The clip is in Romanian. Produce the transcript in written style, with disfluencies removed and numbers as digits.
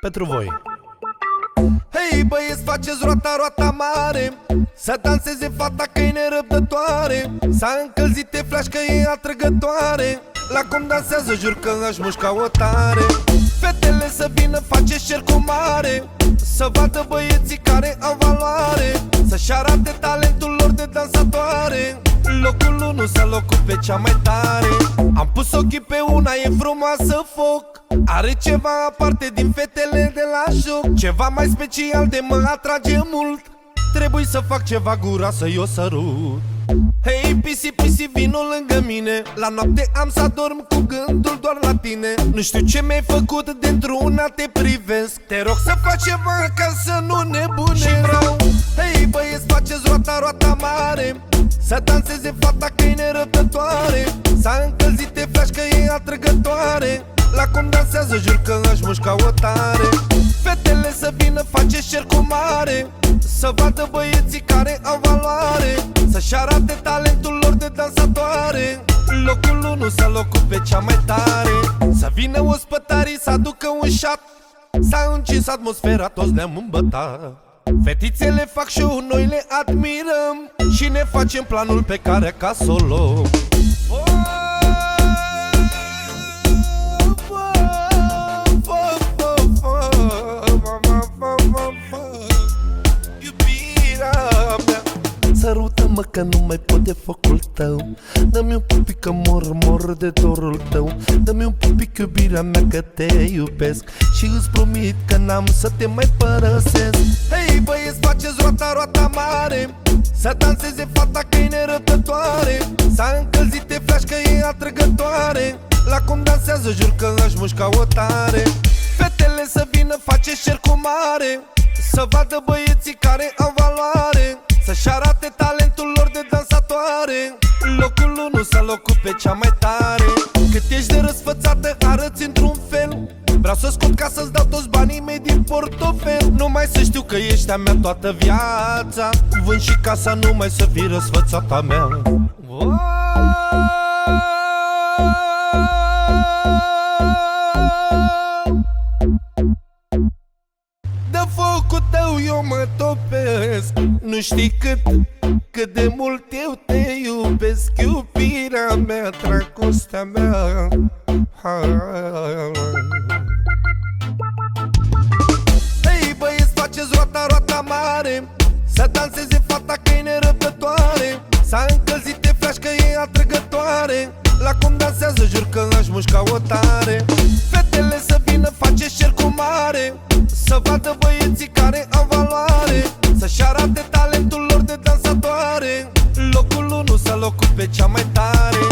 pentru voi. Hei băieți, faceți roata, roata mare, să danseze fata că e nerăbdătoare. S-a încălzit, e flash că e atrăgătoare. La cum dansează jur că aș mușca-o tare. Fetele să vină, face șer cu mare, să vadă băieții care au valoare, să-și arate talentul lor de dansatoare. Locul 1 să-l ocupe cea mai tare. Am pus ochii pe una, e frumoasă foc, are ceva aparte din fetele de la joc, ceva mai special de mă atrage mult. Trebuie să fac ceva gura să-i o sărut. Hei pisi, pisi, vino lângă mine, la noapte am să adorm cu gândul doar la tine. Nu știu ce mi-ai făcut, dintr-una te privesc. Te rog să faci ceva ca să nu nebunesc. Și vreau, hei băieți, faceți roata, roata mare, să danseze fata că e nerăbdătoare. S-a încălzit, e flash că e atrăgătoare. La cum dansează jur că aș mușca-o tare. Fetele să vină, face șer cu mare, să vadă băieții care au valoare, să-și arate talentul lor de dansatoare. Locul 1 să-l ocupe cea mai tare. Să vină ospătarii să aducă un șat, s-a încins atmosfera, toți ne-am îmbătat. Fetițele fac show, noi le admirăm și ne facem planul pe care acasă o luăm. Sărută-mă că nu mai pot de focul tău, dă-mi un pupic că mor de dorul tău. Dă-mi un pupic iubirea mea că te iubesc și îți promit că n-am să te mai părăsesc. Hei băieți, faceți roata, roata mare, să danseze fata că e nerăbdătoare. S-a încălzit, e flash că e atrăgătoare. La cum dansează jur că aș mușca-o tare. Fetele să vină, face șer cu mare, să vadă băieții care au valoare, să-și arate talentul lor de dansatoare. Locul 1 să-l ocupe cea mai tare. Cât ești de răsfățată, arăți într-un fel, vreau să scot ca să-ți dau toți banii mei din portofel. Numai să știu că ești a mea toată viața, vând și casa numai să fii răsfățata mea. De focul tău eu mă topesc, nu știi cât de mult eu te iubesc. Iubirea mea, dragostea mea. Hei băieți, faceți roata, roata mare, să danseze fata că e nerăbdătoare. S-a încălzit, e flash că e atrăgătoare. La cum dansează jur că aș mușca-o tare. Fetele să vină, face șer cu mare, să vadă băieții care au valoare, să-și arate talentul lor de dansatoare. Locul 1 să-l ocupe cea mai tare.